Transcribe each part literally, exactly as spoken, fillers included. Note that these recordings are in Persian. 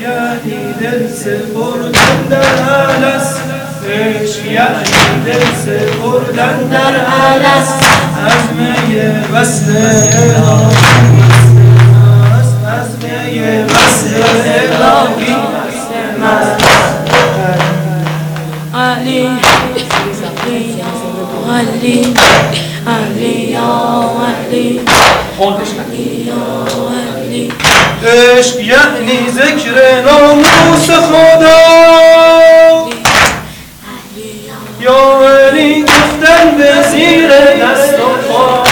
یعنی دل سپردن در الست، عشق یعنی دل سپردن در الست، عزم وصل الهی است، عزم وصل الهی است. علی علی علی علی علی. عشق یعنی ذکر ناموس خدا، یا علی گفتن به زیر دست و پا.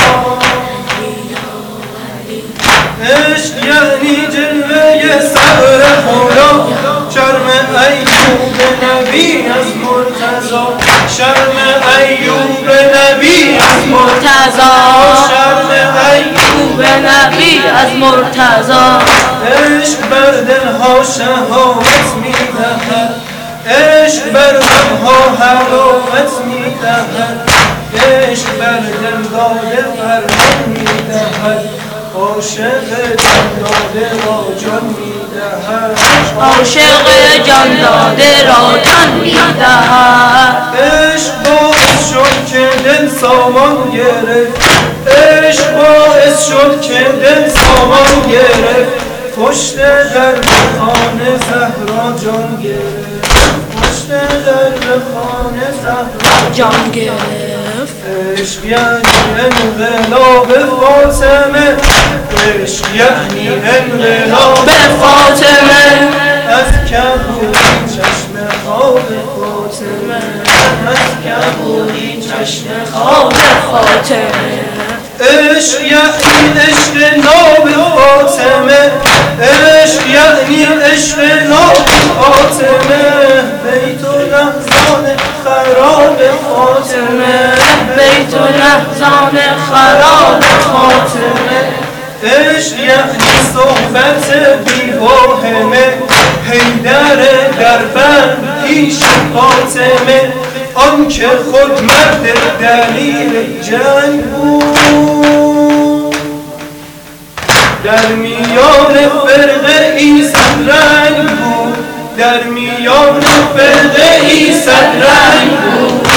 عشق یعنی جلوه صبر خدا، شرم ایوب نبی از مرتضی، شرم ایوب نبی از مرتضی، شرم ایوب نبی از مرتضی. عشق بر دلها شهامت می‌دهد، عشق بر دلها حلاوت می‌دهد، عشق بر دل داده فرمان می‌دهد، عاشق جان داده را جان می‌دهد، عاشق جان داده را جان می‌دهد. عشق باعث شد که دل سامان گرفت، عشق باعث شد که دل سامان گرفت، پشت در خانه زهرا جان گرفت، پشت در خانه زهرا جان گرفت. عشق یعنی انقلاب فاطمه، عشق یعنی انقلاب فاطمه، از کبوری چشم خواب فاطمه، از کبوری چشم خواب فاطمه. عشق یعنی عشق ناب فاطمه، عشق یعنی عشق ناب فاطمه، بیت و لحظان خراب فاطمه، بیت و لحظان خراب فاطمه. عشق یعنی صحبت بی واهمه، حیدر در بند پیش فاطمه، آن که خود مرد دلیل جنگ بود، در میان فرقه ای صد رنگ بود، در میان فرقه ای صد رنگ بود.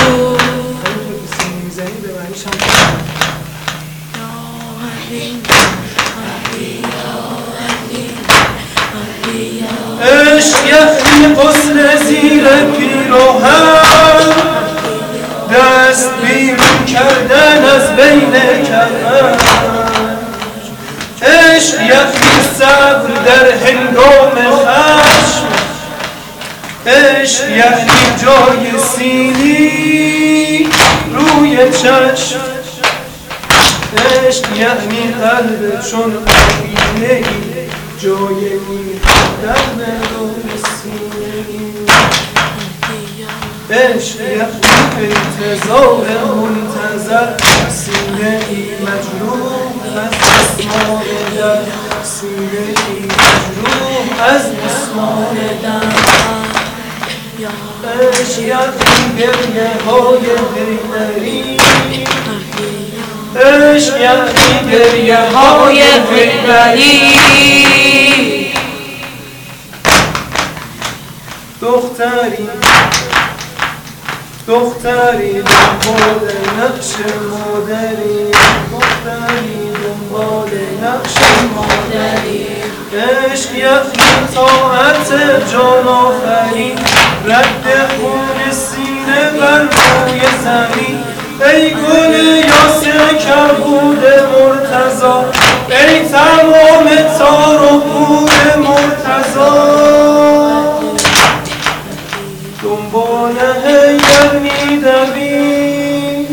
عشق یعنی غسل زیر پیراهن، دست بیرون کردن از بین کفن. عشق یعنی صبر در هنگام خشم، عشق یعنی جای سینی روی چشم، عشق یعنی قلب چون آینه جای می‌دم روی سینه. عشق یعنی انتظار منتظر، سینه ای مجروح از مسمار در، سینه ای مجروح از مسمار در. عشق یعنی گریه های دلبری، عشق یعنی گریه های دلبری. دختری دختری دنبال نقش مادری، دختری دنبال نقش مادری. عشق یعنی طاعت جان آفرین، رد خون سینه بر روی زمین. ای گل یاسر کبود مرتضی، ای تمام تار و پود مرتضی. دنبال حیدر می‌دوی،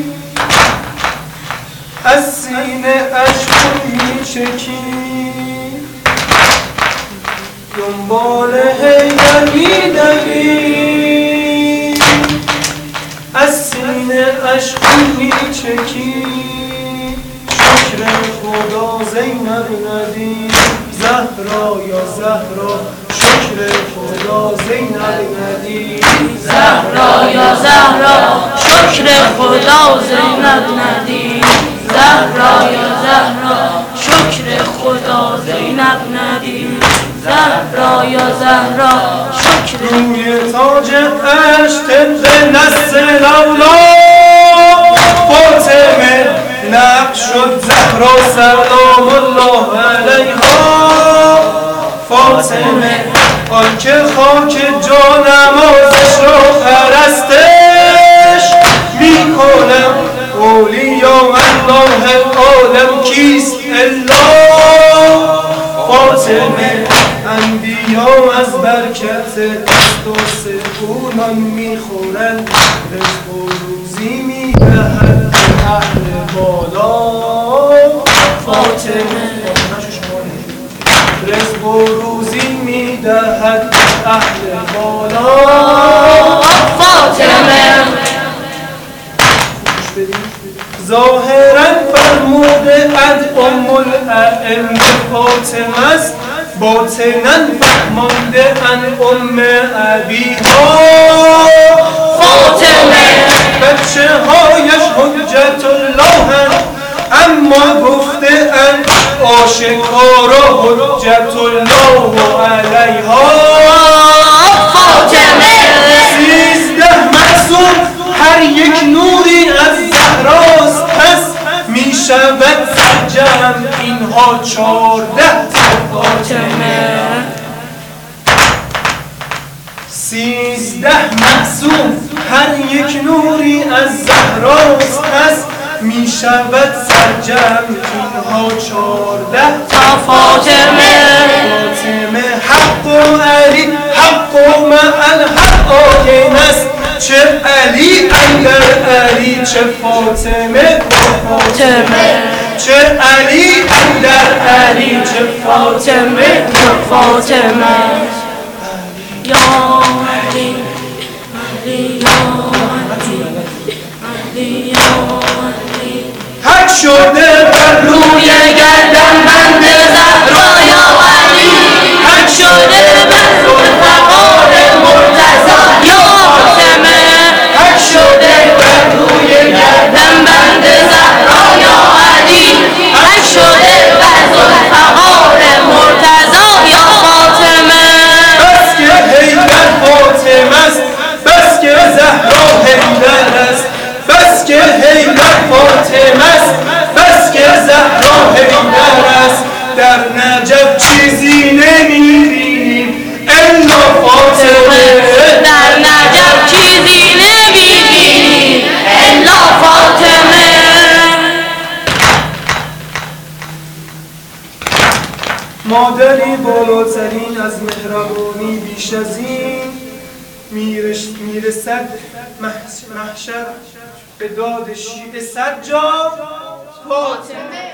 از سینه اشک می‌چکی، دنبال حیدر می‌دوی، از سینه اشک می‌چکی. شکر خدا زینب ندید، زهرا یا زهرا، شکر خدا زینب ندید، زهرا یا زهرا، شکر خدا زینب ندید، زهرا یا زهرا، شکر خدا زینب ندید. زهرا یا زهرا شکر روی تاج عرش طبق نص لولا فاطمه نقش شد زهرا سلام الله علیها فاطمه آنکه خاک جا نمازش را پرستش میکنم اولیا الله عالم کیست الا فاطمه انبیا از برکت دست و سکونان میخورند رزق و روزی میدهد اهل بالا فاطمه رزق و روزی میدهد اهل بالا فاطمه ظاهرا فرموده اند ام الائمه فاطمه است باطنا فهمانده اند ام ابیها فاطمه بچه هایش حجت الله اند اما گفته اند آشکارا حجت الله علیها فاطمه سیزده معصوم هر یک نوری از زهراست پس می شود سرجم اینها چارده فاطمه سیزده معصوم هر یک نوری از زهراست پس می شود سرجم اینها چارده تا فاطمه فاطمه حق و علی حق و مع الحق آین است چه علی اندر علی چه فاطمه فاطمه چه علی اندر علی چه فاطمه فاطمه یا علی علی یا علی علی یا علی حق شده بر روی گردن بند زهرا یا علی حق شده بر فقار مرتضی یا فاطمه حق شده بر روی گردن بند زهرا یا علی حق شده بر فقار مرتضی یا فاطمه بس که حیدر فاطمه است بس که زهرا حیدر است بس که حیدر فاطمه است بس که زهرا حیدر است در نجف چیزی نمیبینیم الا فاطمه در نجف چیزی نمیبینیم الا فاطمه مادری بالاترین از مهربانی بیش از این میرسد محشر به داد شیعه سجاد فاطمه